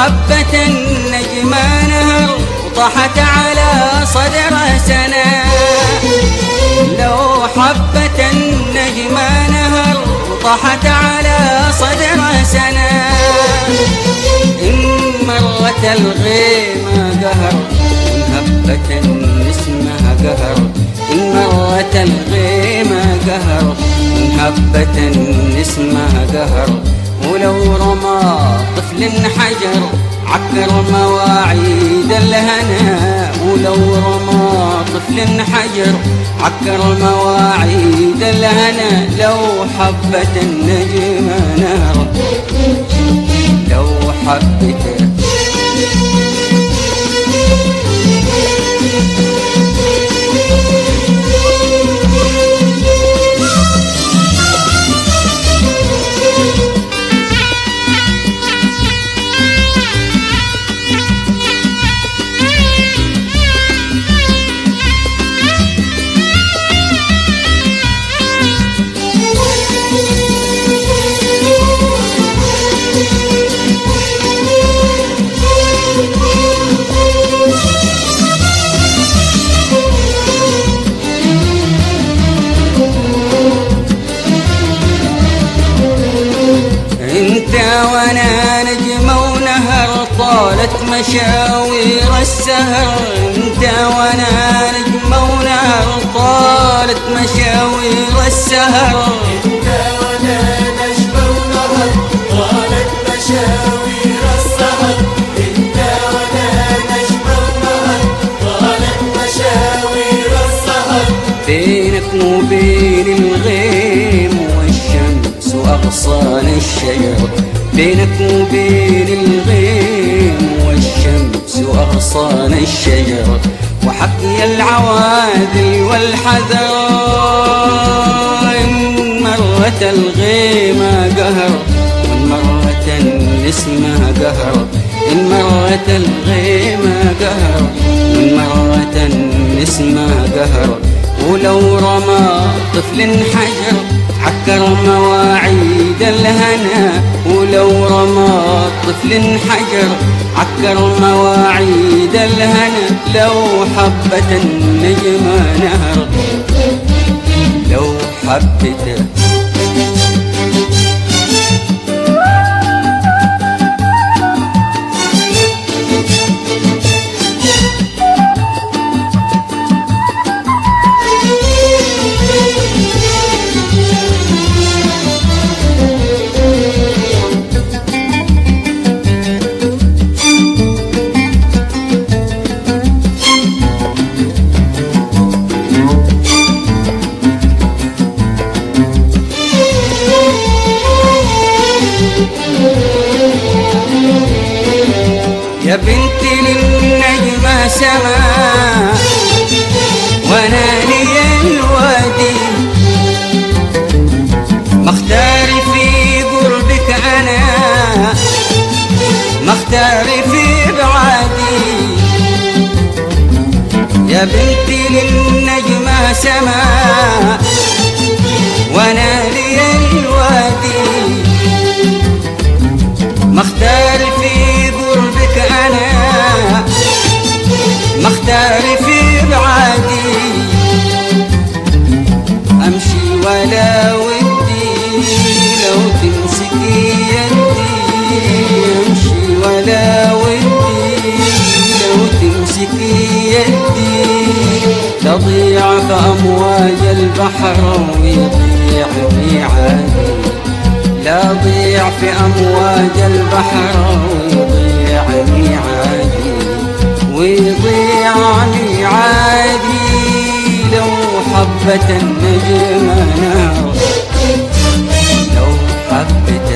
حبة النجم نهر وطاحت على صدره سنة. لو حبة النجم نهر وطاحت على صدره سنة. إن مرت الغيمة قهر هبة اسمها قهر. إن مرت الغيمة قهر هبة اسمها قهر. ولو رمى طفل حجر عكر مواعيد الهنا. ولو رمى طفل حجر عكر مواعيد الهنا. لو حبة النجم نهر لو حبته وانا نجمة ونهر طالت مشاوير السهر. انت وانا نجمة ونهر طالت مشاوير السهر. انت وانا نجمة ونهر طالت مشاوير السهر. انت وانا نجمة ونهر طالت مشاوير السهر. بينك وبين الغيم والشمس واغصان الشجر. بينك وبين الغيم والشمس وأغصان الشجر. وحكي العواذل والحذر. إن مرت الغيمة قهر وإن مرت اسمها قهر. إن مرت الغيمة قهر وإن مرت اسمها قهر. ولو رمى طفل حجر عكر مواعيد الهنا. ولو رمى طفل حجر عكر مواعيد الهنا. لو حبة النجم نهر لو حبته يا بنتي للنجمة سما وانا لي الوادي. مختاري في قربك انا مختاري في بعادي. يا بنتي للنجمة سما وانا لي الوادي. مختاري في قربك أنا مختاري في بعادي. أمشي ولا ودي لو تمسكي يدي. أمشي ولا ودي لو تمسكي يدي. تضيع في أمواج البحر ويضيع ميعادي. لا ضيع في أمواج البحر ويضيع ميعادي. ويضيع ميعادي لو حبة النجم نهر لو حبة